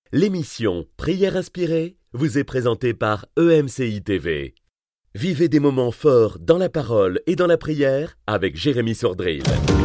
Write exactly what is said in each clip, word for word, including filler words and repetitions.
L'émission Prière inspirée vous est présentée par E M C I T V. Vivez des moments forts dans la parole et dans la prière avec Jérémy Sordrill.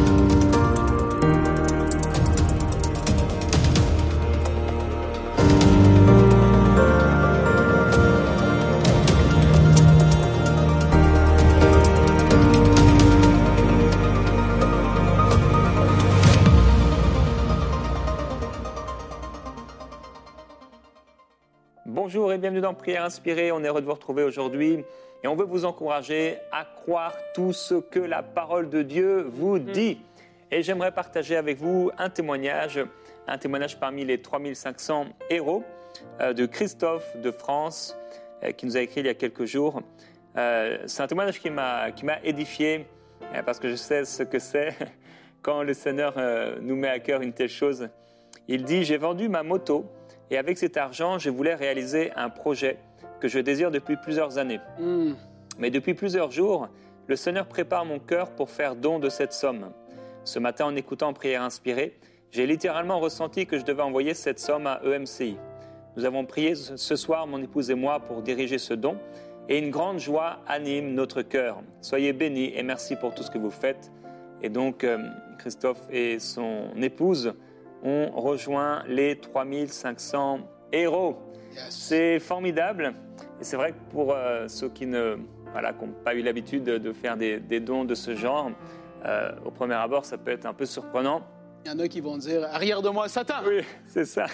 Bonjour et bienvenue dans Prière inspirée. On est heureux de vous retrouver aujourd'hui et on veut vous encourager à croire tout ce que la parole de Dieu vous dit. Et j'aimerais partager avec vous un témoignage, un témoignage parmi les trois mille cinq cents héros euh, de Christophe de France euh, qui nous a écrit il y a quelques jours. Euh, c'est un témoignage qui m'a, qui m'a édifié euh, parce que je sais ce que c'est quand le Seigneur euh, nous met à cœur une telle chose. Il dit « J'ai vendu ma moto ». Et avec cet argent, je voulais réaliser un projet que je désire depuis plusieurs années. Mm. Mais depuis plusieurs jours, le Seigneur prépare mon cœur pour faire don de cette somme. Ce matin, en écoutant Prière inspirée, j'ai littéralement ressenti que je devais envoyer cette somme à E M C I. Nous avons prié ce soir, mon épouse et moi, pour diriger ce don. Et une grande joie anime notre cœur. Soyez bénis et merci pour tout ce que vous faites. Et donc, euh, Christophe et son épouse ont rejoint les trois mille cinq cents héros. Yes. C'est formidable. Et c'est vrai que pour euh, ceux qui ne, voilà, qui n'ont pas eu l'habitude de, de faire des, des dons de ce genre, euh, au premier abord, ça peut être un peu surprenant. Il y en a qui vont dire « Arrière de moi, Satan !» Oui, c'est ça.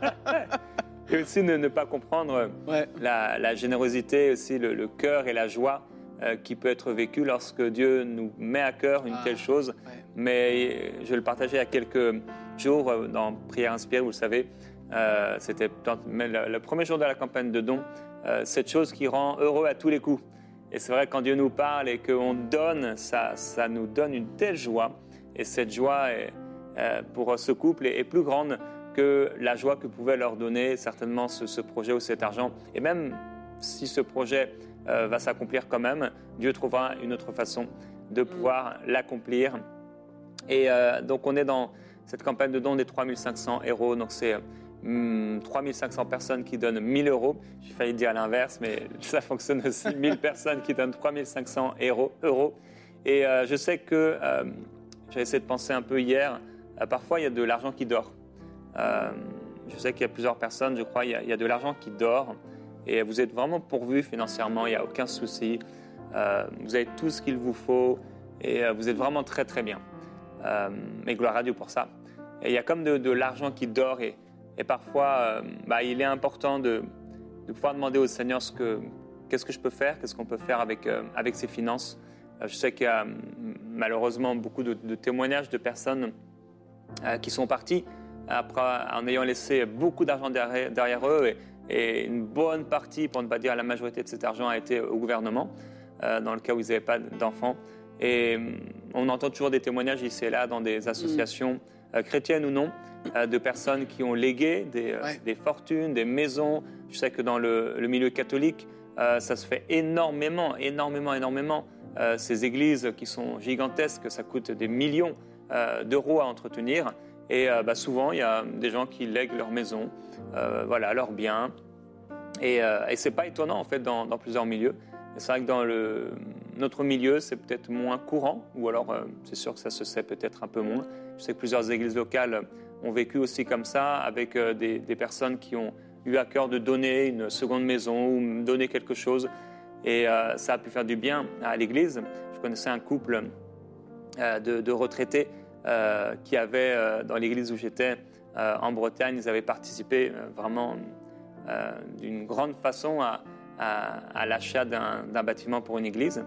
Et aussi ne, ne pas comprendre ouais. la, la générosité, aussi le, le cœur et la joie euh, qui peut être vécu lorsque Dieu nous met à cœur une ah, telle chose. Ouais. Mais je le partageais il y a quelques jours dans Prière inspirée, vous le savez, euh, c'était le, le premier jour de la campagne de dons, euh, cette chose qui rend heureux à tous les coups. Et c'est vrai, quand Dieu nous parle et qu'on donne, ça, ça nous donne une telle joie. Et cette joie, est, euh, pour ce couple, est, est plus grande que la joie que pouvait leur donner certainement ce, ce projet ou cet argent. Et même si ce projet euh, va s'accomplir quand même, Dieu trouvera une autre façon de pouvoir l'accomplir. Et euh, donc, on est dans cette campagne de dons des trois mille cinq cents héros. Donc, c'est hum, trois mille cinq cents personnes qui donnent mille euros. J'ai failli dire l'inverse, mais ça fonctionne aussi. mille personnes qui donnent trois mille cinq cents euros. Et euh, je sais que, euh, j'ai essayé de penser un peu hier, euh, parfois, il y a de l'argent qui dort. Euh, je sais qu'il y a plusieurs personnes, je crois, il y a, il y a de l'argent qui dort. Et vous êtes vraiment pourvus financièrement, il n'y a aucun souci. Euh, vous avez tout ce qu'il vous faut et euh, vous êtes vraiment très, très bien. Euh, et gloire à Dieu pour ça. Et il y a comme de, de l'argent qui dort et, et parfois euh, bah, il est important de, de pouvoir demander au Seigneur ce que, qu'est-ce que je peux faire, qu'est-ce qu'on peut faire avec, euh, avec ses finances. Euh, je sais qu'il y a malheureusement beaucoup de, de témoignages de personnes euh, qui sont parties après, en ayant laissé beaucoup d'argent derrière, derrière eux et, et une bonne partie, pour ne pas dire la majorité de cet argent a été au gouvernement euh, dans le cas où ils n'avaient pas d'enfants. Et on entend toujours des témoignages ici et là dans des associations mmh. euh, chrétiennes ou non, euh, de personnes qui ont légué des, euh, ouais. des fortunes, des maisons. Je sais que dans le, le milieu catholique, euh, ça se fait énormément, énormément, énormément. Euh, ces églises qui sont gigantesques, ça coûte des millions euh, d'euros à entretenir. Et euh, bah, souvent, il y a des gens qui lèguent leur maison, euh, voilà, leurs biens. Et, euh, et ce n'est pas étonnant, en fait, dans, dans plusieurs milieux. C'est vrai que dans le, notre milieu, c'est peut-être moins courant, ou alors euh, c'est sûr que ça se sait peut-être un peu moins. Je sais que plusieurs églises locales ont vécu aussi comme ça, avec euh, des, des personnes qui ont eu à cœur de donner une seconde maison ou donner quelque chose. Et euh, ça a pu faire du bien à l'église. Je connaissais un couple euh, de, de retraités euh, qui avaient, euh, dans l'église où j'étais, euh, en Bretagne, ils avaient participé euh, vraiment euh, d'une grande façon à à, à l'achat d'un, d'un bâtiment pour une église.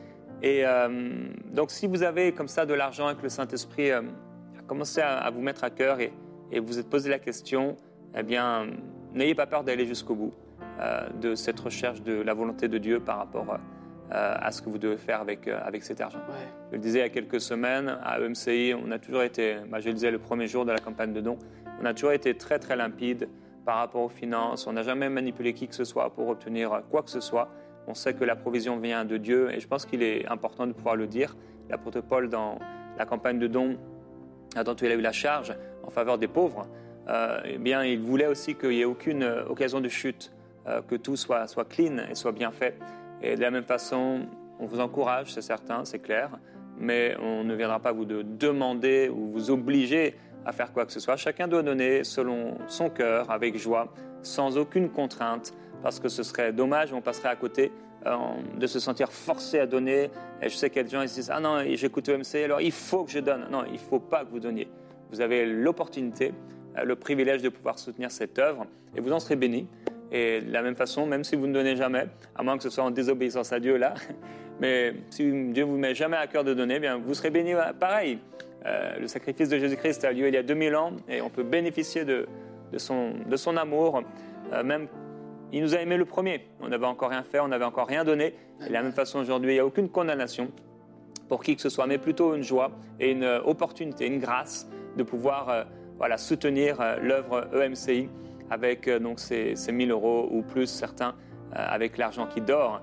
Et euh, donc, si vous avez comme ça de l'argent et que le Saint-Esprit euh, a commencé à, à vous mettre à cœur et, et vous êtes posé la question, eh bien, n'ayez pas peur d'aller jusqu'au bout euh, de cette recherche de la volonté de Dieu par rapport euh, à ce que vous devez faire avec, euh, avec cet argent. Ouais. Je le disais il y a quelques semaines, à E M C I, on a toujours été, bah, je le disais le premier jour de la campagne de dons, on a toujours été très, très limpide par rapport aux finances. On n'a jamais manipulé qui que ce soit pour obtenir quoi que ce soit. On sait que la provision vient de Dieu et je pense qu'il est important de pouvoir le dire. L'apôtre Paul, dans la campagne de dons, dont il a eu la charge en faveur des pauvres, euh, eh bien, il voulait aussi qu'il n'y ait aucune euh, occasion de chute, euh, que tout soit, soit clean et soit bien fait. Et de la même façon, on vous encourage, c'est certain, c'est clair, mais on ne viendra pas vous de demander ou vous obliger à faire quoi que ce soit. Chacun doit donner selon son cœur, avec joie, sans aucune contrainte, parce que ce serait dommage, on passerait à côté euh, de se sentir forcé à donner. Et je sais qu'il y a des gens qui se disent « Ah non, j'écoute E M C, alors il faut que je donne. » Non, il ne faut pas que vous donniez. Vous avez l'opportunité, euh, le privilège de pouvoir soutenir cette œuvre, et vous en serez bénis. Et de la même façon, même si vous ne donnez jamais, à moins que ce soit en désobéissance à Dieu là, mais si Dieu ne vous met jamais à cœur de donner, bien, vous serez bénis pareil. Euh, le sacrifice de Jésus-Christ a lieu il y a deux mille ans et on peut bénéficier de, de, son, de son amour. Euh, même, il nous a aimés le premier. On n'avait encore rien fait, on n'avait encore rien donné. Et de la même façon, aujourd'hui, il n'y a aucune condamnation pour qui que ce soit, mais plutôt une joie et une opportunité, une grâce de pouvoir euh, voilà, soutenir euh, l'œuvre E M C I avec euh, donc ces, ces mille euros ou plus, certains, euh, avec l'argent qui dort.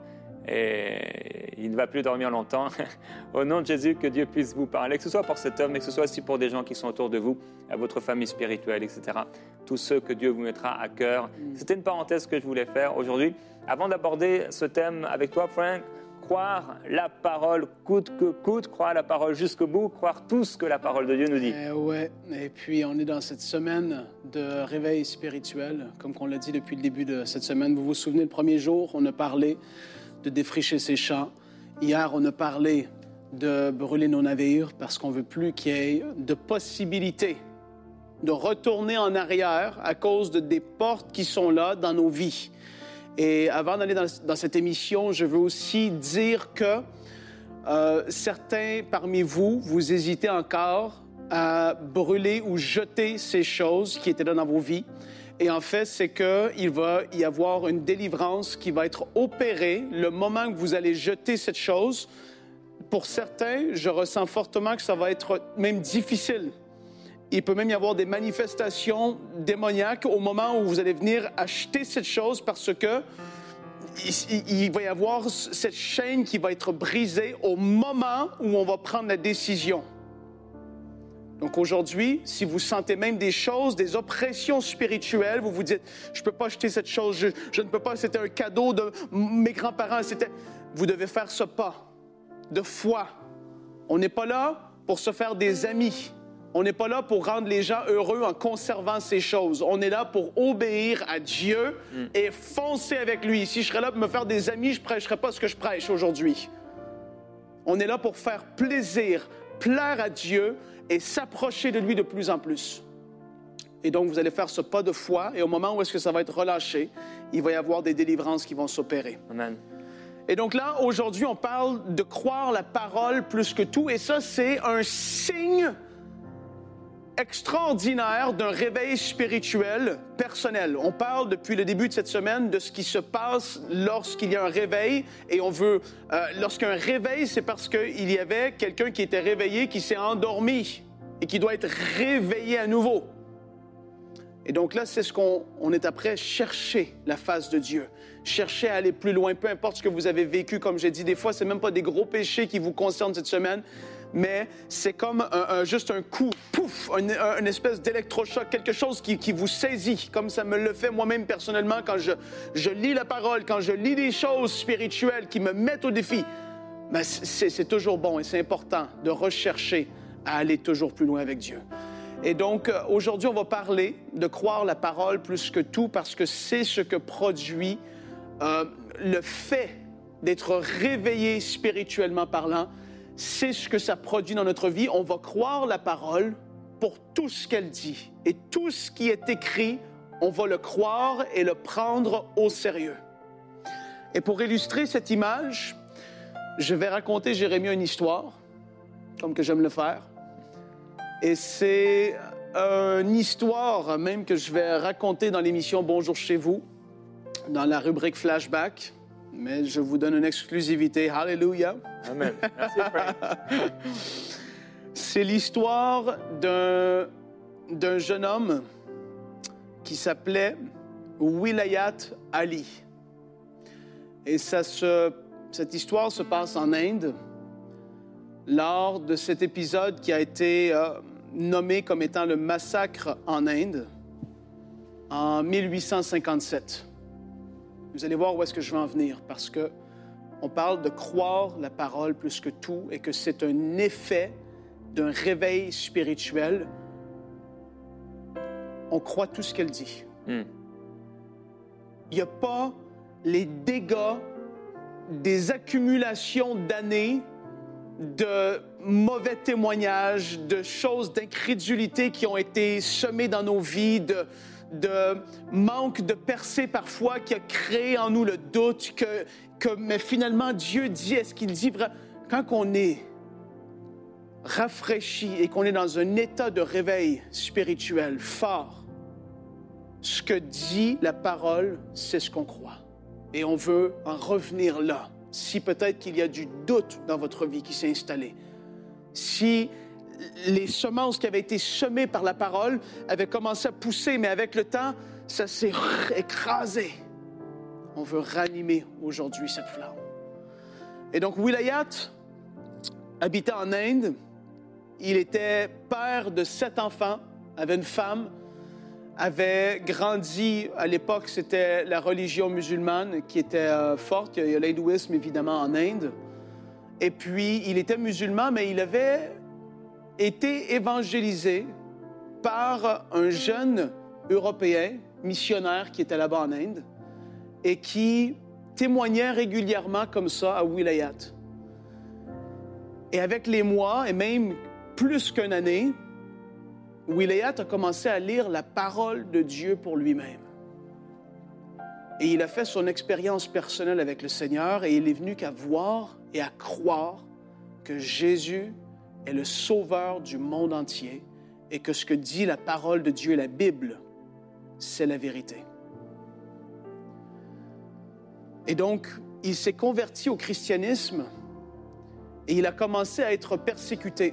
Et il ne va plus dormir longtemps. Au nom de Jésus, que Dieu puisse vous parler, que ce soit pour cet homme, mais que ce soit aussi pour des gens qui sont autour de vous, à votre famille spirituelle, et cetera. Tous ceux que Dieu vous mettra à cœur. C'était une parenthèse que je voulais faire aujourd'hui. Avant d'aborder ce thème avec toi, Frank, croire la parole coûte que coûte, croire la parole jusqu'au bout, croire tout ce que la parole de Dieu nous dit. Eh ouais. Et puis, on est dans cette semaine de réveil spirituel, comme on l'a dit depuis le début de cette semaine. Vous vous souvenez, le premier jour, on a parlé de défricher ses champs. Hier, on a parlé de brûler nos navires parce qu'on ne veut plus qu'il y ait de possibilité de retourner en arrière à cause de des portes qui sont là dans nos vies. Et avant d'aller dans, dans cette émission, je veux aussi dire que euh, certains parmi vous, vous hésitez encore à brûler ou jeter ces choses qui étaient là dans vos vies. Et en fait, c'est qu'il va y avoir une délivrance qui va être opérée le moment que vous allez jeter cette chose. Pour certains, je ressens fortement que ça va être même difficile. Il peut même y avoir des manifestations démoniaques au moment où vous allez venir acheter cette chose parce que il, il va y avoir cette chaîne qui va être brisée au moment où on va prendre la décision. Donc aujourd'hui, si vous sentez même des choses, des oppressions spirituelles, vous vous dites, je ne peux pas acheter cette chose, je, je ne peux pas, c'était un cadeau de mes grands-parents, c'était... Vous devez faire ce pas de foi. On n'est pas là pour se faire des amis. On n'est pas là pour rendre les gens heureux en conservant ces choses. On est là pour obéir à Dieu mm. et foncer avec lui. Si je serais là pour me faire des amis, je ne prêcherais pas ce que je prêche aujourd'hui. On est là pour faire plaisir, plaire à Dieu et s'approcher de lui de plus en plus. Et donc, vous allez faire ce pas de foi, et au moment où est-ce que ça va être relâché, il va y avoir des délivrances qui vont s'opérer. Amen. Et donc là, aujourd'hui, on parle de croire la parole plus que tout, et ça, c'est un signe extraordinaire d'un réveil spirituel personnel. On parle depuis le début de cette semaine de ce qui se passe lorsqu'il y a un réveil, et on veut... Euh, lorsqu'un réveil, c'est parce qu'il y avait quelqu'un qui était réveillé, qui s'est endormi, et qui doit être réveillé à nouveau. Et donc là, c'est ce qu'on on est après, chercher la face de Dieu. Chercher à aller plus loin, peu importe ce que vous avez vécu, comme j'ai dit, des fois, c'est même pas des gros péchés qui vous concernent cette semaine, mais c'est comme un, un, juste un coup, pouf, un, un, une espèce d'électrochoc, quelque chose qui, qui vous saisit, comme ça me le fait moi-même personnellement quand je, je lis la parole, quand je lis des choses spirituelles qui me mettent au défi. Ben c'est, c'est toujours bon et c'est important de rechercher à aller toujours plus loin avec Dieu. Et donc, aujourd'hui, on va parler de croire la parole plus que tout parce que c'est ce que produit euh, le fait d'être réveillé spirituellement parlant. C'est ce que ça produit dans notre vie. On va croire la parole pour tout ce qu'elle dit. Et tout ce qui est écrit, on va le croire et le prendre au sérieux. Et pour illustrer cette image, je vais raconter, Jérémie, une histoire, comme que j'aime le faire. Et c'est une histoire même que je vais raconter dans l'émission Bonjour chez vous, dans la rubrique Flashback. Mais je vous donne une exclusivité. Alléluia. Amen. Merci, Frank. C'est l'histoire d'un, d'un jeune homme qui s'appelait Wilayat Ali. Et ça se, cette histoire se passe en Inde lors de cet épisode qui a été euh, nommé comme étant le massacre en Inde. en mille huit cent cinquante-sept. Vous allez voir où est-ce que je veux en venir, parce que on parle de croire la parole plus que tout et que c'est un effet d'un réveil spirituel. On croit tout ce qu'elle dit. Mm. Il n'y a pas les dégâts des accumulations d'années de mauvais témoignages, de choses d'incrédulité qui ont été semées dans nos vies, de, de manque de percée parfois qui a créé en nous le doute que, que mais finalement Dieu dit, est-ce qu'il dit vraiment? Quand on est rafraîchi et qu'on est dans un état de réveil spirituel fort, ce que dit la parole, c'est ce qu'on croit. Et on veut en revenir là. Si peut-être qu'il y a du doute dans votre vie qui s'est installé, si les semences qui avaient été semées par la parole avaient commencé à pousser, mais avec le temps, ça s'est écrasé. On veut ranimer aujourd'hui cette flamme. Et donc, Wilayat habitait en Inde. Il était père de sept enfants, avait une femme, avait grandi, à l'époque, c'était la religion musulmane qui était euh, forte. Il y a l'hindouisme, évidemment, en Inde. Et puis, il était musulman, mais il avait été évangélisé par un jeune Européen, missionnaire, qui était là-bas en Inde, et qui témoignait régulièrement comme ça à Wilayat. Et avec les mois, et même plus qu'une année, Wilayat a commencé à lire la parole de Dieu pour lui-même. Et il a fait son expérience personnelle avec le Seigneur et il est venu qu'à voir et à croire que Jésus est le sauveur du monde entier et que ce que dit la parole de Dieu et la Bible, c'est la vérité. Et donc, il s'est converti au christianisme et il a commencé à être persécuté.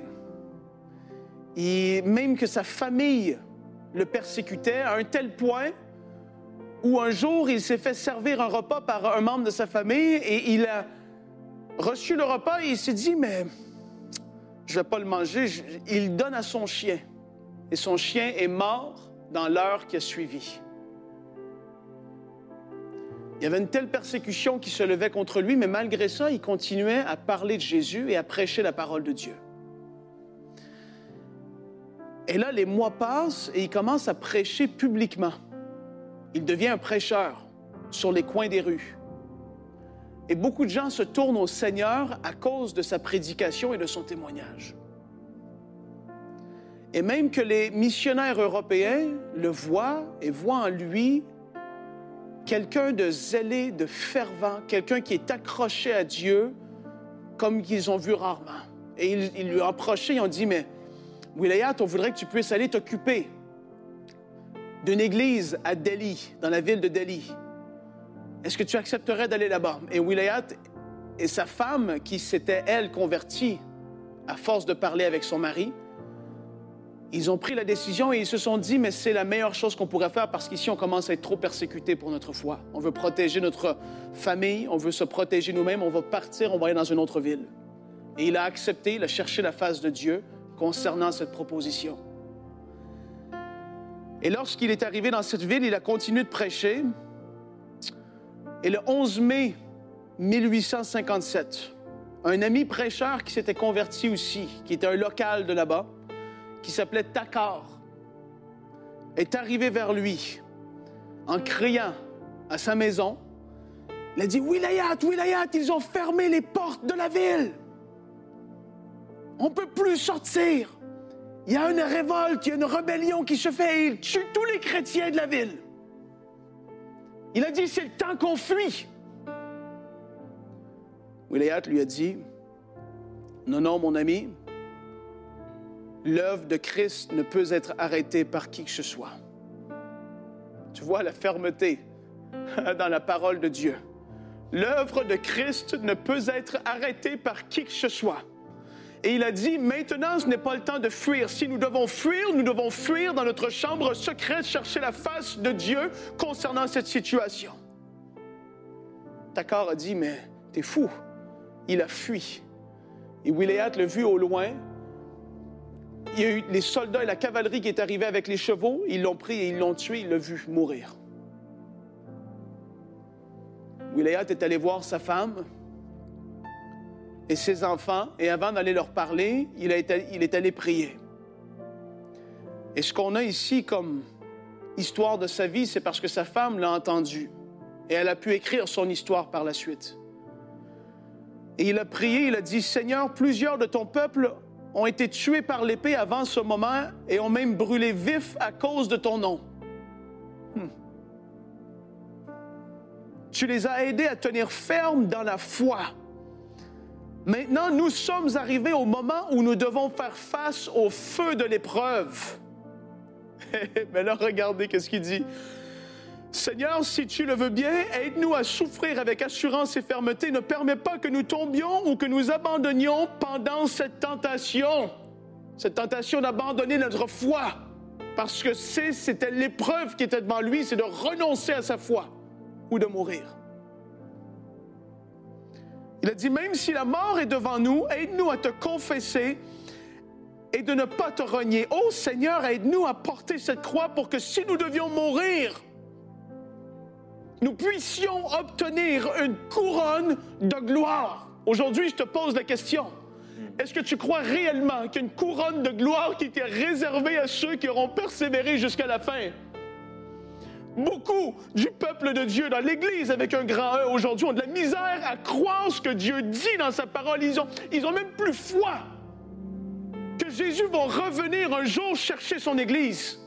Et même que sa famille le persécutait à un tel point où un jour, il s'est fait servir un repas par un membre de sa famille et il a reçu le repas et il s'est dit, mais je ne vais pas le manger. Je... Il donne à son chien. Et son chien est mort dans l'heure qui a suivi. Il y avait une telle persécution qui se levait contre lui, mais malgré ça, il continuait à parler de Jésus et à prêcher la parole de Dieu. Et là, les mois passent et il commence à prêcher publiquement. Il devient un prêcheur sur les coins des rues. Et beaucoup de gens se tournent au Seigneur à cause de sa prédication et de son témoignage. Et même que les missionnaires européens le voient et voient en lui quelqu'un de zélé, de fervent, quelqu'un qui est accroché à Dieu comme ils ont vu rarement. Et ils, ils lui ont approché, ils ont dit, mais Wilayat, on voudrait que tu puisses aller t'occuper d'une église à Delhi, dans la ville de Delhi. Est-ce que tu accepterais d'aller là-bas? Et Wilayat et sa femme, qui s'était, elle, convertie à force de parler avec son mari, ils ont pris la décision et ils se sont dit, mais c'est la meilleure chose qu'on pourrait faire parce qu'ici, on commence à être trop persécutés pour notre foi. On veut protéger notre famille, on veut se protéger nous-mêmes, on va partir, on va aller dans une autre ville. Et il a accepté, il a cherché la face de Dieu concernant cette proposition. Et lorsqu'il est arrivé dans cette ville, il a continué de prêcher. Et le onze mai mille huit cent cinquante-sept, un ami prêcheur qui s'était converti aussi, qui était un local de là-bas, qui s'appelait Takar, est arrivé vers lui en criant à sa maison. Il a dit « Wilayat, Wilayat, ils ont fermé les portes de la ville. On ne peut plus sortir. Il y a une révolte, il y a une rébellion qui se fait et ils tuent tous les chrétiens de la ville. » Il a dit, c'est le temps qu'on fuit. Wilayat lui a dit, non, non, mon ami, l'œuvre de Christ ne peut être arrêtée par qui que ce soit. Tu vois la fermeté dans la parole de Dieu. L'œuvre de Christ ne peut être arrêtée par qui que ce soit. Et il a dit, maintenant, ce n'est pas le temps de fuir. Si nous devons fuir, nous devons fuir dans notre chambre secrète, chercher la face de Dieu concernant cette situation. Takar a dit, mais t'es fou. Il a fui. Et Wilayat l'a vu au loin. il y a eu les soldats et la cavalerie qui est arrivée avec les chevaux. Ils l'ont pris et ils l'ont tué. Il l'a vu mourir. Goliath est allé voir sa femme et ses enfants. Et avant d'aller leur parler, il, a été, il est allé prier. Et ce qu'on a ici comme histoire de sa vie, c'est parce que sa femme l'a entendu. Et elle a pu écrire son histoire par la suite. Et il a prié, il a dit, « Seigneur, plusieurs de ton peuple ont été tués par l'épée avant ce moment et ont même brûlé vifs à cause de ton nom. Hmm. Tu les as aidés à tenir ferme dans la foi. Maintenant, nous sommes arrivés au moment où nous devons faire face au feu de l'épreuve. » Mais là, regardez qu'est-ce qu'il dit. Seigneur, si tu le veux bien, aide-nous à souffrir avec assurance et fermeté. Ne permets pas que nous tombions ou que nous abandonnions pendant cette tentation. Cette tentation d'abandonner notre foi. Parce que c'est, c'était l'épreuve qui était devant lui, c'est de renoncer à sa foi ou de mourir. Il a dit, même si la mort est devant nous, aide-nous à te confesser et de ne pas te renier. Ô Seigneur, aide-nous à porter cette croix pour que si nous devions mourir, nous puissions obtenir une couronne de gloire. Aujourd'hui, je te pose la question. Est-ce que tu crois réellement qu'il y a une couronne de gloire qui était réservée à ceux qui auront persévéré jusqu'à la fin? Beaucoup du peuple de Dieu dans l'Église avec un grand E aujourd'hui ont de la misère à croire ce que Dieu dit dans sa parole. Ils ont, ils ont même plus foi que Jésus va revenir un jour chercher son Église.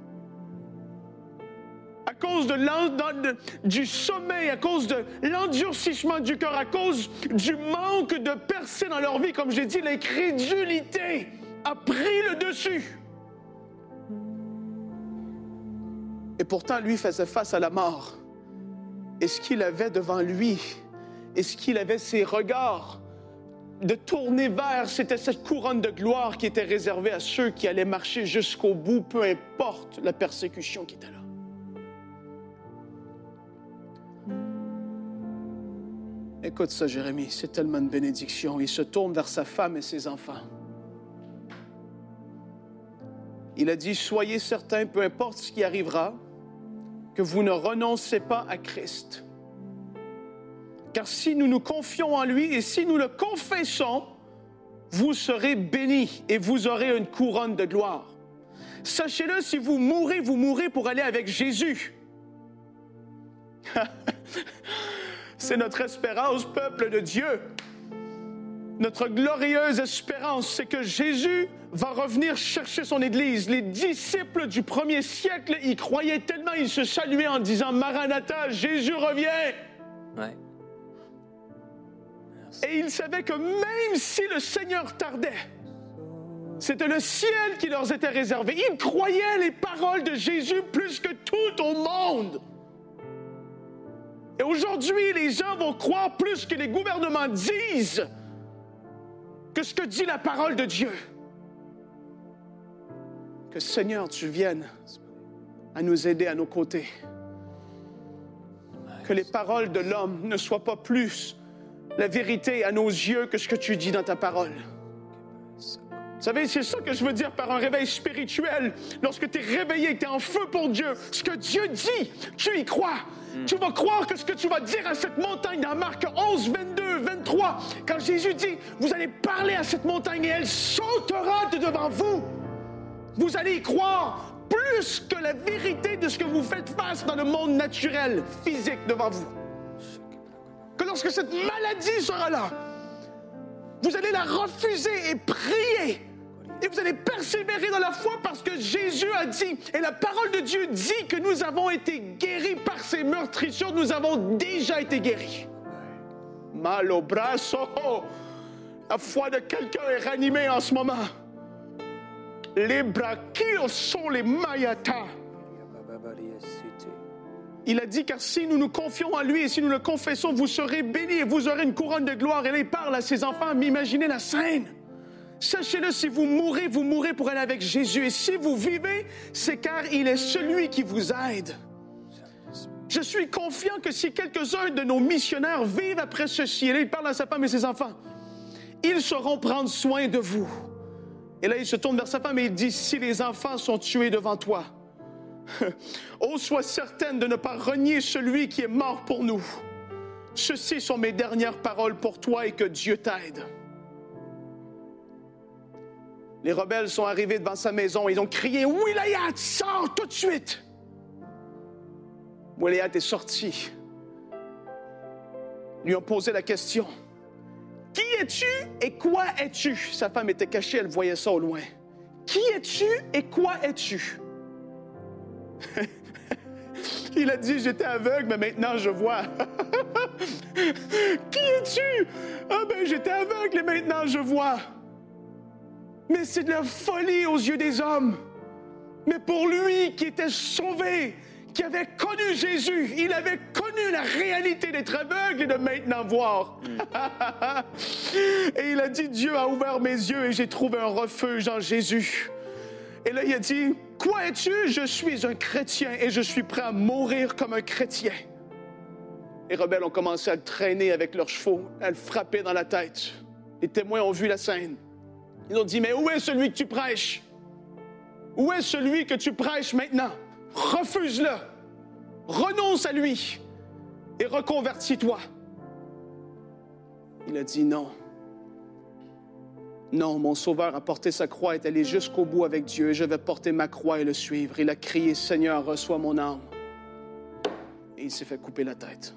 À cause de de, du sommeil, à cause de l'endurcissement du cœur, à cause du manque de percée dans leur vie, comme j'ai dit, l'incrédulité a pris le dessus. Et pourtant, lui faisait face à la mort. Et ce qu'il avait devant lui, et ce qu'il avait ses regards de tourner vers, c'était cette couronne de gloire qui était réservée à ceux qui allaient marcher jusqu'au bout, peu importe la persécution qui était là. Écoute ça, Jérémie, c'est tellement une bénédiction. Il se tourne vers sa femme et ses enfants. Il a dit, soyez certains, peu importe ce qui arrivera, que vous ne renoncez pas à Christ. Car si nous nous confions en lui et si nous le confessons, vous serez bénis et vous aurez une couronne de gloire. Sachez-le, si vous mourrez, vous mourrez pour aller avec Jésus. C'est notre espérance, peuple de Dieu. Notre glorieuse espérance, c'est que Jésus va revenir chercher son Église. Les disciples du premier siècle y croyaient tellement, ils se saluaient en disant « Maranatha, Jésus revient !» Ouais. Et ils savaient que même si le Seigneur tardait, c'était le ciel qui leur était réservé. Ils croyaient les paroles de Jésus plus que tout au monde. Et aujourd'hui, les gens vont croire plus que les gouvernements disent que ce que dit la parole de Dieu. Que Seigneur, tu viennes à nous aider à nos côtés. Que les paroles de l'homme ne soient pas plus la vérité à nos yeux que ce que tu dis dans ta parole. Vous savez, c'est ça que je veux dire par un réveil spirituel. Lorsque tu es réveillé, tu es en feu pour Dieu. Ce que Dieu dit, tu y crois. Mm. Tu vas croire que ce que tu vas dire à cette montagne dans Marc onze, vingt-deux, vingt-trois, quand Jésus dit, vous allez parler à cette montagne et elle sautera de devant vous. Vous allez y croire plus que la vérité de ce que vous faites face dans le monde naturel, physique devant vous. Que lorsque cette maladie sera là, vous allez la refuser et prier. Et vous allez persévérer dans la foi parce que Jésus a dit, et la parole de Dieu dit que nous avons été guéris par ses meurtrissures, nous avons déjà été guéris. Mal au brasso, la foi de quelqu'un est ranimée en ce moment. Les brachios sont les mayata. Il a dit, car si nous nous confions en lui et si nous le confessons, vous serez bénis et vous aurez une couronne de gloire. Et là, il parle à ses enfants, mais imaginez la scène. Sachez-le, si vous mourrez, vous mourrez pour aller avec Jésus. Et si vous vivez, c'est car il est celui qui vous aide. Je suis confiant que si quelques-uns de nos missionnaires vivent après ceci, et là, il parle à sa femme et ses enfants, ils sauront prendre soin de vous. Et là, il se tourne vers sa femme et il dit, si les enfants sont tués devant toi, ô sois certaine de ne pas renier celui qui est mort pour nous. Ceci sont mes dernières paroles pour toi et que Dieu t'aide. Les rebelles sont arrivés devant sa maison et ils ont crié, Wilayat, sors tout de suite! Wilayat est sorti. Ils lui ont posé la question, qui es-tu et quoi es-tu? Sa femme était cachée, elle voyait ça au loin. Qui es-tu et quoi es-tu? Il a dit, j'étais aveugle, mais maintenant je vois. Qui es-tu? Ah ben, j'étais aveugle et maintenant je vois. Mais c'est de la folie aux yeux des hommes. Mais pour lui qui était sauvé, qui avait connu Jésus, il avait connu la réalité d'être aveugle et de maintenant voir. Et il a dit, Dieu a ouvert mes yeux et j'ai trouvé un refuge en Jésus. Et là, il a dit, quoi es-tu? Je suis un chrétien et je suis prêt à mourir comme un chrétien. Les rebelles ont commencé à le traîner avec leurs chevaux, à le frapper dans la tête. Les témoins ont vu la scène. Ils ont dit, mais où est celui que tu prêches? Où est celui que tu prêches maintenant? Refuse-le. Renonce à lui et reconvertis-toi. Il a dit non. Non, mon Sauveur a porté sa croix, est allé jusqu'au bout avec Dieu et je vais porter ma croix et le suivre. Il a crié, Seigneur, reçois mon âme. Et il s'est fait couper la tête.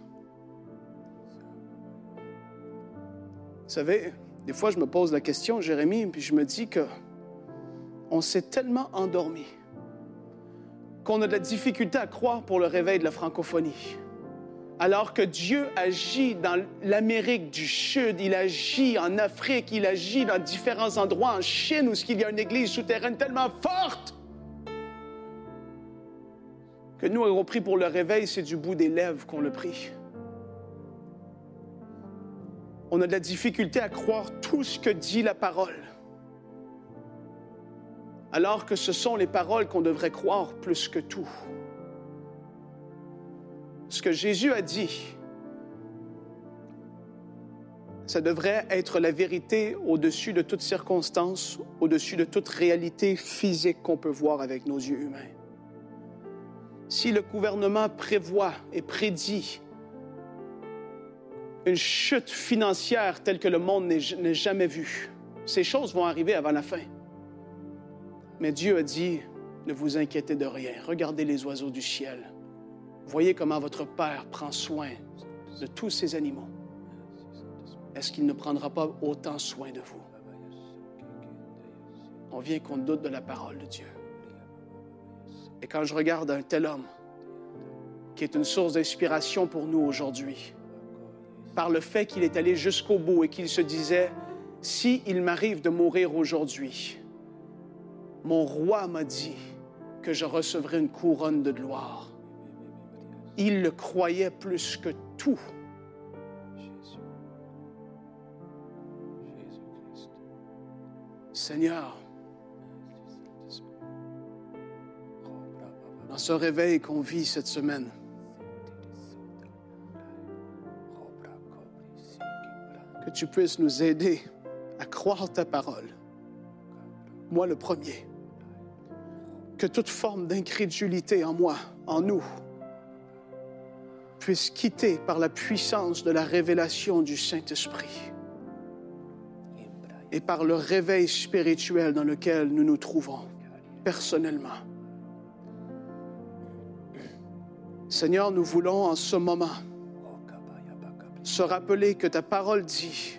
Vous savez, des fois je me pose la question, Jérémie, puis je me dis que on s'est tellement endormi qu'on a de la difficulté à croire pour le réveil de la francophonie. Alors que Dieu agit dans l'Amérique du Sud, il agit en Afrique, il agit dans différents endroits, en Chine, où il y a une église souterraine tellement forte que nous avons pris pour le réveil, c'est du bout des lèvres qu'on le prie. On a de la difficulté à croire tout ce que dit la parole. Alors que ce sont les paroles qu'on devrait croire plus que tout. Ce que Jésus a dit, ça devrait être la vérité au-dessus de toute circonstance, au-dessus de toute réalité physique qu'on peut voir avec nos yeux humains. Si le gouvernement prévoit et prédit une chute financière telle que le monde n'a jamais vue, ces choses vont arriver avant la fin. Mais Dieu a dit, ne vous inquiétez de rien. Regardez les oiseaux du ciel. Voyez comment votre Père prend soin de tous ces animaux. Est-ce qu'il ne prendra pas autant soin de vous? On vient qu'on doute de la parole de Dieu. Et quand je regarde un tel homme, qui est une source d'inspiration pour nous aujourd'hui, par le fait qu'il est allé jusqu'au bout et qu'il se disait, si il m'arrive de mourir aujourd'hui, mon roi m'a dit que je recevrai une couronne de gloire. Il le croyait plus que tout. Seigneur, dans ce réveil qu'on vit cette semaine, que tu puisses nous aider à croire ta parole. Moi, le premier. Que toute forme d'incrédulité en moi, en nous, puisse quitter par la puissance de la révélation du Saint-Esprit et par le réveil spirituel dans lequel nous nous trouvons personnellement. Seigneur, nous voulons en ce moment se rappeler que ta parole dit,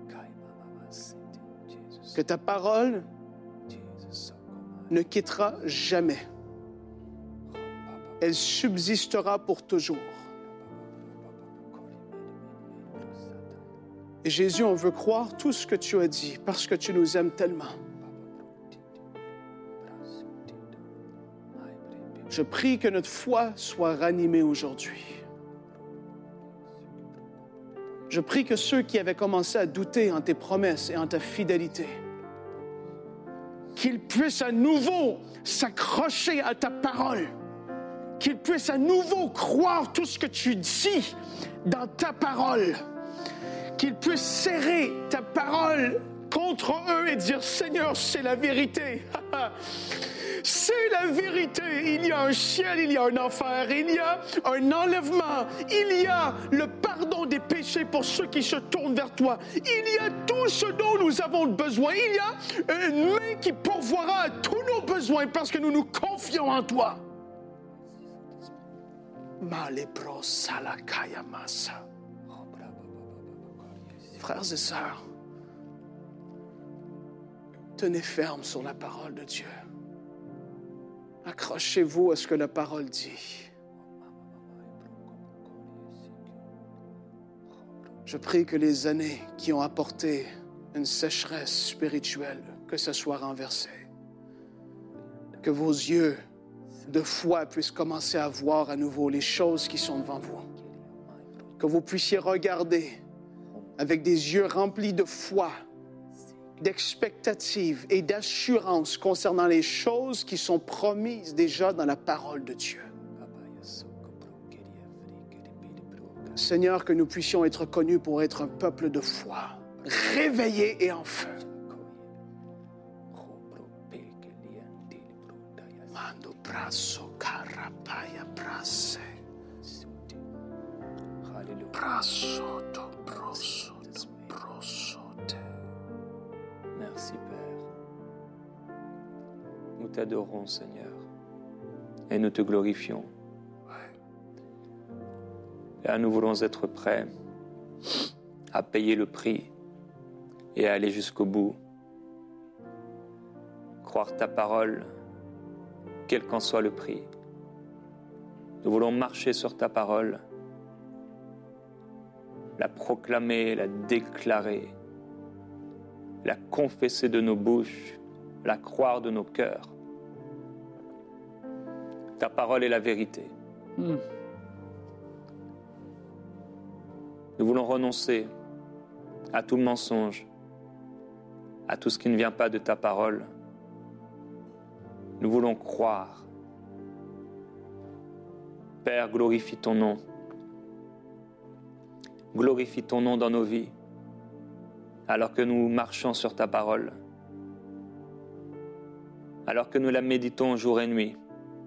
que ta parole ne quittera jamais. Elle subsistera pour toujours. Et Jésus, on veut croire tout ce que tu as dit parce que tu nous aimes tellement. Je prie que notre foi soit ranimée aujourd'hui. Je prie que ceux qui avaient commencé à douter en tes promesses et en ta fidélité, qu'ils puissent à nouveau s'accrocher à ta parole, qu'ils puissent à nouveau croire tout ce que tu dis dans ta parole, qu'ils puissent serrer ta parole contre eux et dire, Seigneur, c'est la vérité. C'est la vérité. Il y a un ciel, il y a un enfer, il y a un enlèvement, il y a le pardon des péchés pour ceux qui se tournent vers toi. Il y a tout ce dont nous avons besoin. Il y a une main qui pourvoira à tous nos besoins parce que nous nous confions en toi. Frères et sœurs, tenez ferme sur la parole de Dieu. Accrochez-vous à ce que la parole dit. Je prie que les années qui ont apporté une sécheresse spirituelle, que ce soit renversé. Que vos yeux de foi puissent commencer à voir à nouveau les choses qui sont devant vous. Que vous puissiez regarder avec des yeux remplis de foi, d'expectative et d'assurance concernant les choses qui sont promises déjà dans la parole de Dieu. Seigneur, que nous puissions être connus pour être un peuple de foi, réveillé et en feu. Mando brasso carapaya brasse. Brasso to brosso to brosso te. Merci Père. Nous t'adorons Seigneur et nous te glorifions. Et nous voulons être prêts à payer le prix et à aller jusqu'au bout. Croire ta parole, quel qu'en soit le prix. Nous voulons marcher sur ta parole, la proclamer, la déclarer, la confesser de nos bouches, la croire de nos cœurs. Ta parole est la vérité. Mm. Nous voulons renoncer à tout mensonge, à tout ce qui ne vient pas de ta parole. Nous voulons croire. Père, glorifie ton nom. Glorifie ton nom dans nos vies, alors que nous marchons sur ta parole, alors que nous la méditons jour et nuit.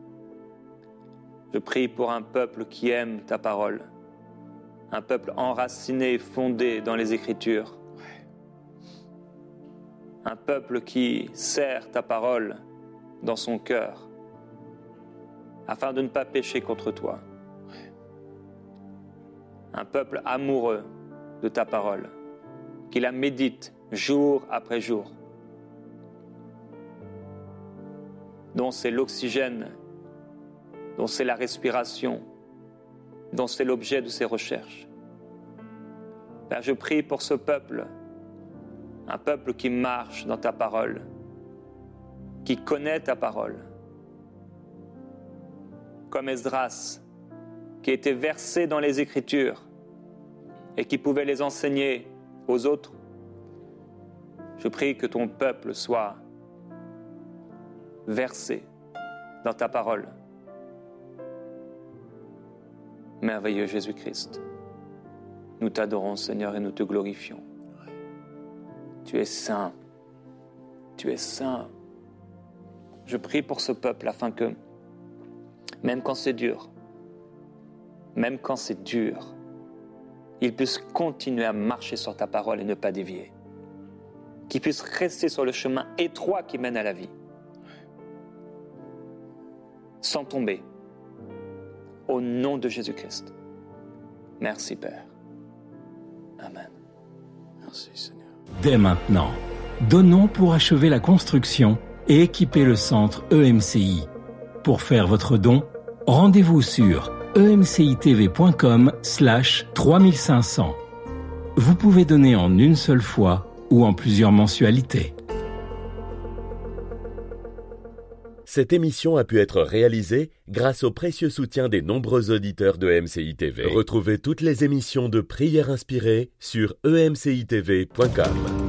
Je prie pour un peuple qui aime ta parole, un peuple enraciné et fondé dans les Écritures, un peuple qui sert ta parole dans son cœur, afin de ne pas pécher contre toi. Un peuple amoureux de ta parole, qui la médite jour après jour, dont c'est l'oxygène, dont c'est la respiration, dont c'est l'objet de ses recherches. Père, je prie pour ce peuple, un peuple qui marche dans ta parole, qui connaît ta parole, comme Esdras, qui était versé dans les Écritures et qui pouvait les enseigner aux autres. Je prie que ton peuple soit versé dans ta parole. Merveilleux Jésus-Christ, nous t'adorons Seigneur et nous te glorifions. Tu es saint, tu es saint. Je prie pour ce peuple afin que, même quand c'est dur, même quand c'est dur, il puisse continuer à marcher sur ta parole et ne pas dévier. Qu'il puisse rester sur le chemin étroit qui mène à la vie, sans tomber. Au nom de Jésus-Christ. Merci Père. Amen. Merci Seigneur. Dès maintenant, donnons pour achever la construction et équiper le centre E M C I. Pour faire votre don, rendez-vous sur emcitv.com slash 3500. Vous pouvez donner en une seule fois ou en plusieurs mensualités. Cette émission a pu être réalisée grâce au précieux soutien des nombreux auditeurs de M C I T V. Retrouvez toutes les émissions de Prières inspirées sur e m c i t v point com.